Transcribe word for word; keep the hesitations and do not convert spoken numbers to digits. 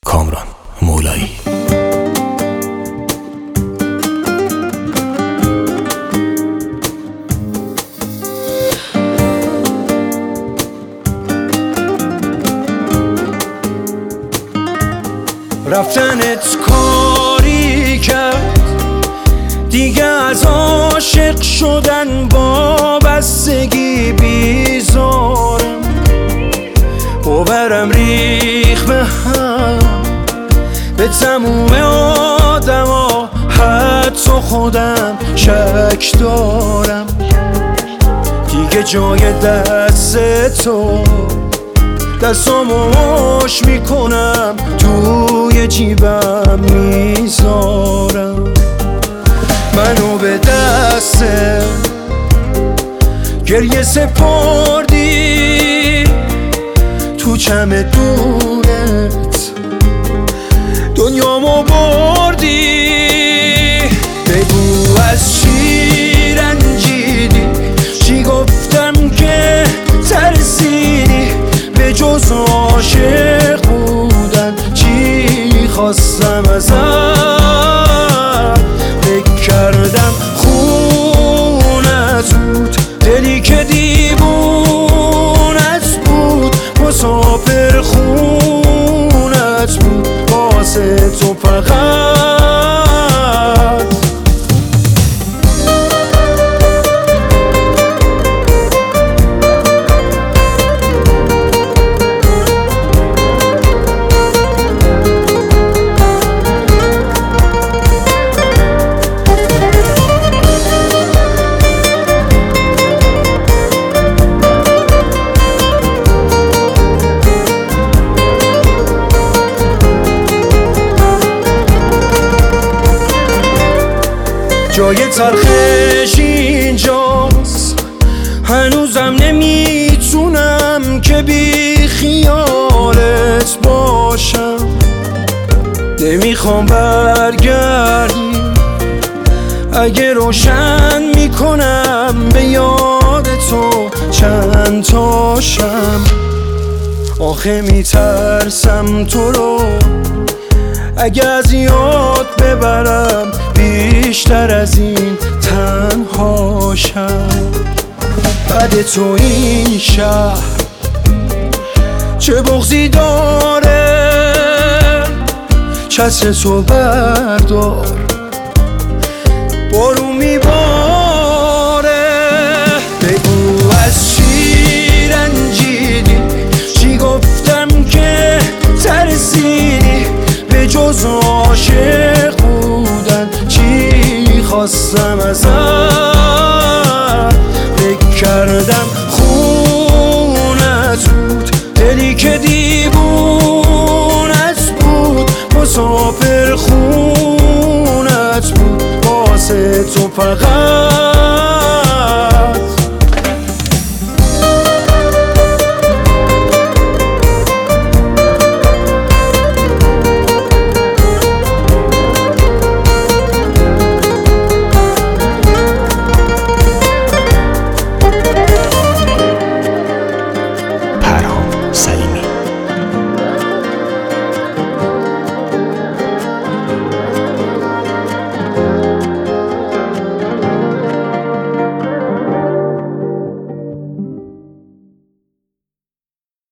کامران مولایی. رفتنت کاری کرد دیگه از عاشق شدن وابستگی بیزارم، باورم ریخ به هم به تموم آدم ها، حتی خودم شک دارم. دیگه جای دست تو دستامو مش میکنم، توی جیبم میذارم. منو به دست گریه سپردی، تو چمدونت دنیامو بردی. بگو از چی رنجیدی، چی گفتم که ترسیدی، به جز عاشق بودن چی خواستم ازت. فکر کردم خونت بود، دلی که دیوونت بود، مسافر خونت بود واسه تو فقط. جای تلخش اینجاست، هنوزم نمیتونم که بی خیالت باشم. نمیخوام برگردی، اگه روشن میکنم به یاد تو چند تاشم. آخه میترسم تو رو اگه از یاد ببرم، بیشتر از این تنهاشم. بعد تو این شهر چه بغضی داره، چتر تو بردار بارون میباره. بگو از چی رنجیدی، چی گفتم که ترسیدی، به جز عاشق بودن چی خواستم ازت. فکر کردم خونت بود، دلی که دیوونت بود، مسافر خونت بود واسه تو فقط.